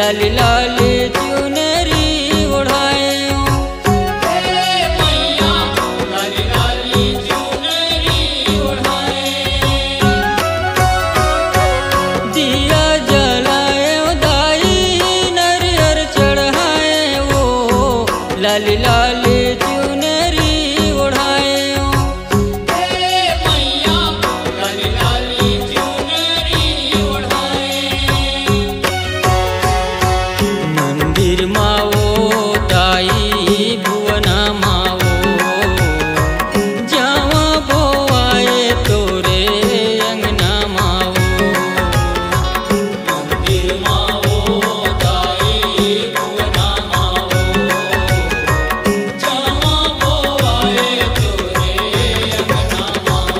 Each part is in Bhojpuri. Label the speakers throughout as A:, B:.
A: लाली लाली चुनरी ओढ़ाए मैया लाली लाली चुनरी ओढ़ाए दिया जलाए दाई नरियर चढ़ाए वो लाली लाली चुनरी ओढ़ाए मैया लाली लाली चुनरी ओढ़ाए मंदिर मावो दाई भुवना मावो जावा बोआए तोरे अंगना मावो मंदिर मावो दाई भुवना मावो जावा बोआए तोरे अंगना मावो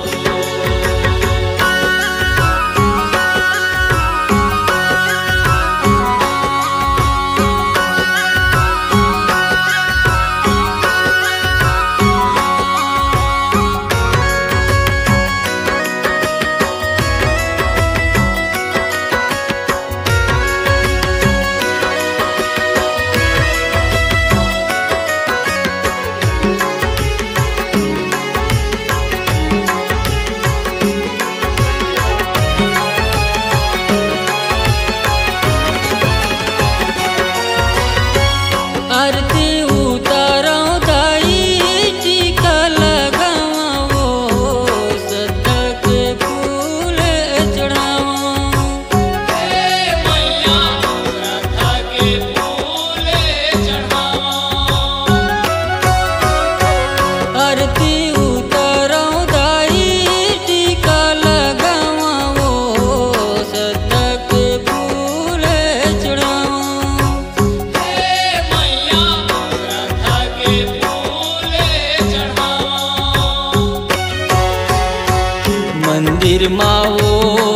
A: आरती उतारो दाई टीका लगावो सद्दा के फूल चढ़ावो मैया सद्दा के फूल चढ़ावो आरती उतारो दाई टीका लगावो सद्दा के फूल चढ़ावो मंदिर मावो